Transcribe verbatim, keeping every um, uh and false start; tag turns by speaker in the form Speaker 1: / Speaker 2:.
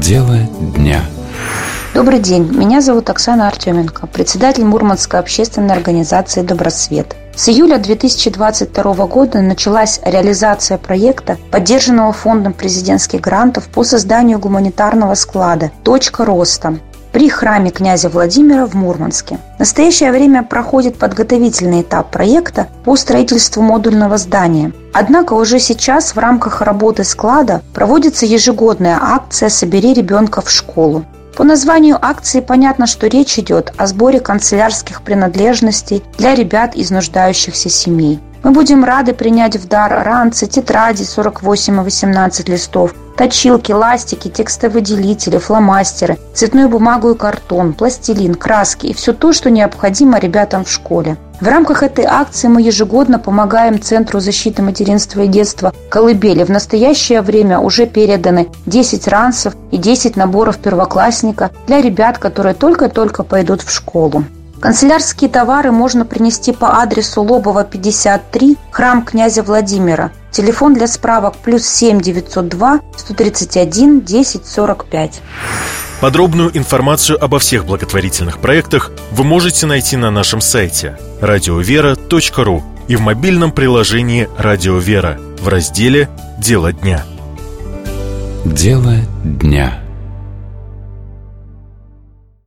Speaker 1: Дело дня.
Speaker 2: Добрый день, меня зовут Оксана Артеменко, председатель Мурманской общественной организации «Добросвет». С июля две тысячи двадцать второго года началась реализация проекта, поддержанного Фондом президентских грантов по созданию гуманитарного склада «Точка роста» при храме князя Владимира в Мурманске. В настоящее время проходит подготовительный этап проекта по строительству модульного здания. Однако уже сейчас в рамках работы склада проводится ежегодная акция «Собери ребенка в школу». По названию акции понятно, что речь идет о сборе канцелярских принадлежностей для ребят из нуждающихся семей. Мы будем рады принять в дар ранцы, тетради сорок восемь и восемнадцать листов, точилки, ластики, текстовыделители, фломастеры, цветную бумагу и картон, пластилин, краски и все то, что необходимо ребятам в школе. В рамках этой акции мы ежегодно помогаем Центру защиты материнства и детства «Колыбели». В настоящее время уже переданы десять ранцев и десять наборов первоклассника для ребят, которые только-только пойдут в школу. Канцелярские товары можно принести по адресу Лобова, пятьдесят три, храм князя Владимира. Телефон для справок плюс семь девятьсот два сто тридцать один десять сорок пять.
Speaker 3: Подробную информацию обо всех благотворительных проектах вы можете найти на нашем сайте радиовера точка ру и в мобильном приложении «Радио Вера» в разделе «Дело дня».
Speaker 1: Дело дня.